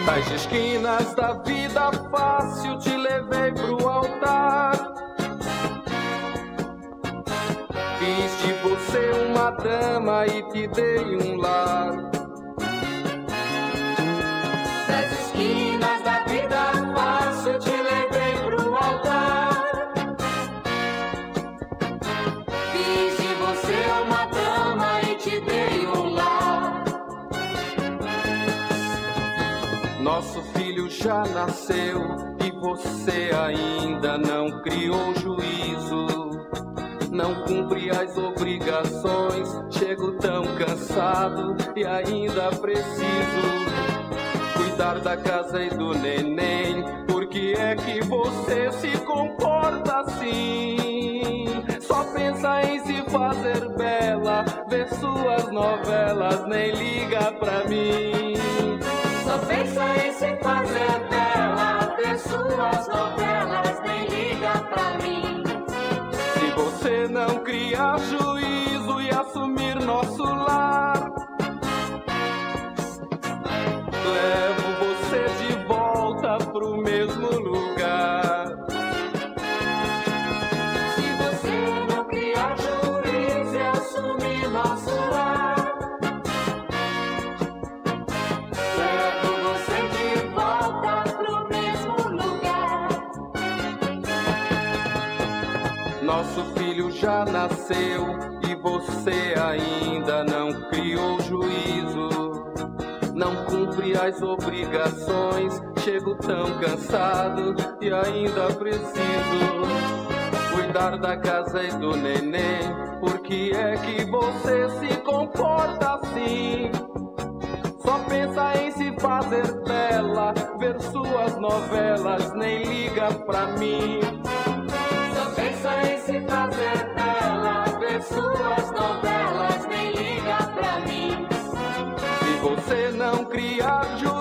Nas esquinas da vida fácil te levei pro altar. Fiz de você uma dama e te dei um lar. Nas esquinas da vida fácil te levei pro altar. Fiz de você uma dama e te dei um lar. Nosso filho já nasceu e você ainda não criou juízo. Não cumpre as obrigações, chego tão cansado e ainda preciso cuidar da casa e do neném. Por que é que você se comporta assim? Só pensa em se fazer bela, vê suas novelas, nem liga pra mim. Só pensa em se fazer bela, vê suas novelas, nem liga pra mim. Se você não criar juízo e assumir nosso lar, levo você de volta pro mesmo lugar. Se você não criar juízo e assumir nosso lar, levo você de volta pro mesmo lugar. Nosso filho já nasceu e você ainda não criou juízo. Não cumpre as obrigações, chego tão cansado e ainda preciso cuidar da casa e do neném. Por que é que você se comporta assim? Só pensa em se fazer bela, ver suas novelas, nem liga pra mim. Só pensa em se fazer bela, ver suas novelas, nem liga pra mim. Se você não criar juízo